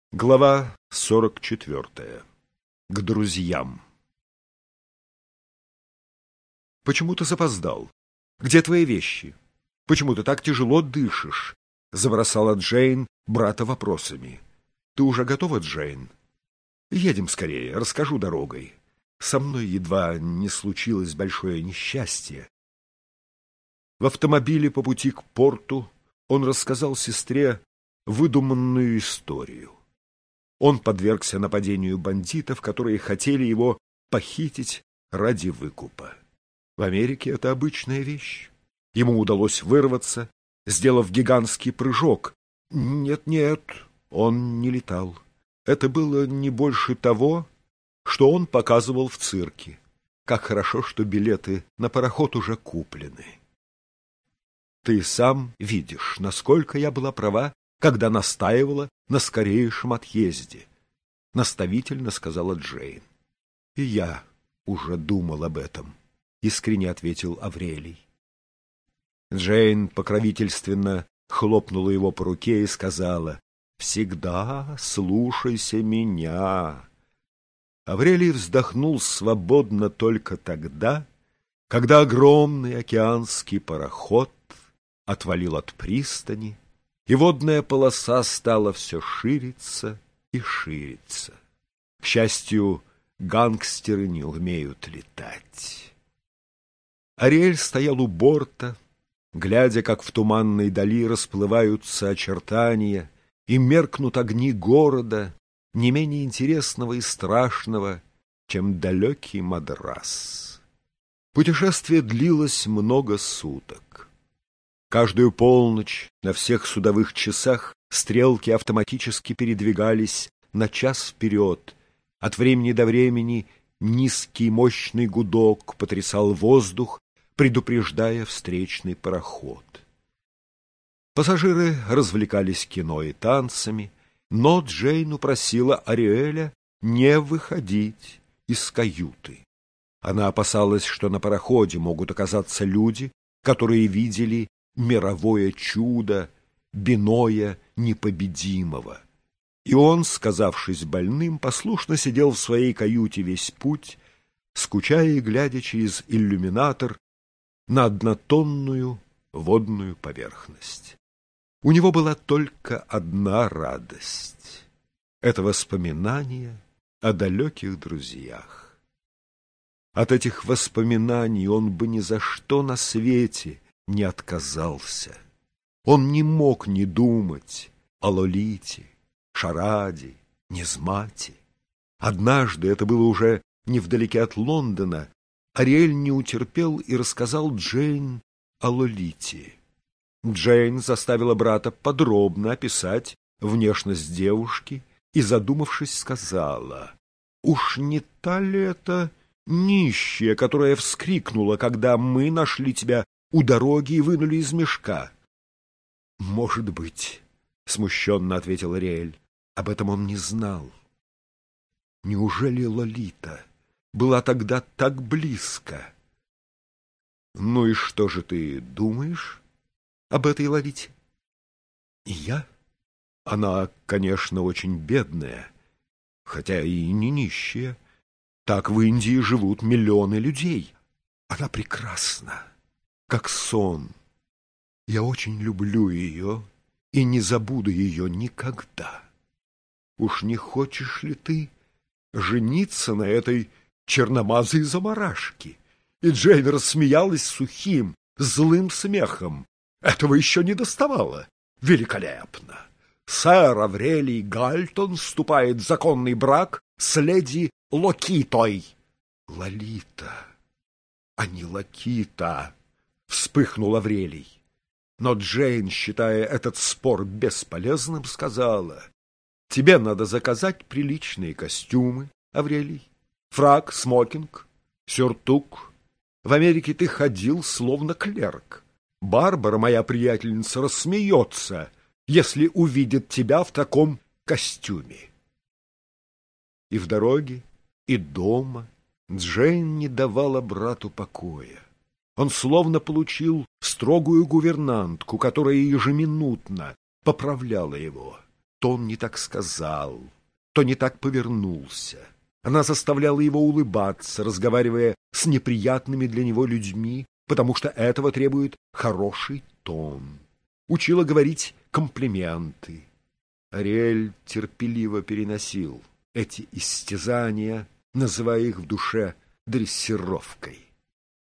Глава 44. К друзьям. «Почему ты запоздал? Где твои вещи? Почему ты так тяжело дышишь?» — забросала Джейн брата вопросами. «Ты уже готова, Джейн? Едем скорее, расскажу дорогой. Со мной едва не случилось большое несчастье». В автомобиле по пути к порту он рассказал сестре выдуманную историю. Он подвергся нападению бандитов, которые хотели его похитить ради выкупа. В Америке это обычная вещь. Ему удалось вырваться, сделав гигантский прыжок. Нет, он не летал. Это было не больше того, что он показывал в цирке. Как хорошо, что билеты на пароход уже куплены. Ты сам видишь, насколько я была права, когда настаивала на скорейшем отъезде, — наставительно сказала Джейн. — И я уже думал об этом, — искренне ответил Аврелий. Джейн покровительственно хлопнула его по руке и сказала: «Всегда слушайся меня». Аврелий вздохнул свободно только тогда, когда огромный океанский пароход отвалил от пристани, и водная полоса стала все шириться и шириться. К счастью, гангстеры не умеют летать. Ариэль стоял у борта, глядя, как в туманной дали расплываются очертания и меркнут огни города, не менее интересного и страшного, чем далекий Мадрас. Путешествие длилось много суток. Каждую полночь на всех судовых часах стрелки автоматически передвигались на час вперед. От времени до времени низкий мощный гудок потрясал воздух, предупреждая встречный пароход. Пассажиры развлекались кино и танцами, но Джейн упросила Ариэля не выходить из каюты. Она опасалась, что на пароходе могут оказаться люди, которые видели мировое чудо, Биноя непобедимого. И он, сказавшись больным, послушно сидел в своей каюте весь путь, скучая и глядя через иллюминатор на однотонную водную поверхность. У него была только одна радость — это воспоминание о далеких друзьях. От этих воспоминаний он бы ни за что на свете не отказался. Он не мог не думать о Лолите, Шараде, Низмате. Однажды, это было уже невдалеке от Лондона, Ариэль не утерпел и рассказал Джейн о Лолите. Джейн заставила брата подробно описать внешность девушки и, задумавшись, сказала: «Уж не та ли это нищая, которая вскрикнула, когда мы нашли тебя у дороги и вынули из мешка?» «Может быть», — смущенно ответил Ариэль. Об этом он не знал. Неужели Лолита была тогда так близко? «Ну и что же ты думаешь об этой Лолите?» «И я? Она, конечно, очень бедная, хотя и не нищая. Так в Индии живут миллионы людей. Она прекрасна, как сон. Я очень люблю ее и не забуду ее никогда. Уж не хочешь ли ты жениться на этой черномазой заморашке?» И Джейн рассмеялась сухим, злым смехом. Этого еще не доставало. Великолепно! Сэр Аврелий Гальтон вступает в законный брак с леди Локитой. Лолита, а не Локита, вспыхнул Аврелий. Но Джейн, считая этот спор бесполезным, сказала: «Тебе надо заказать приличные костюмы, Аврелий, фрак, смокинг, сюртук. В Америке ты ходил словно клерк. Барбара, моя приятельница, рассмеется, если увидит тебя в таком костюме». И в дороге, и дома Джейн не давала брату покоя. Он словно получил строгую гувернантку, которая ежеминутно поправляла его. то он не так сказал, то не так повернулся. Она заставляла его улыбаться, разговаривая с неприятными для него людьми, потому что этого требует хороший тон. Учила говорить комплименты. Ариэль терпеливо переносил эти истязания, называя их в душе дрессировкой.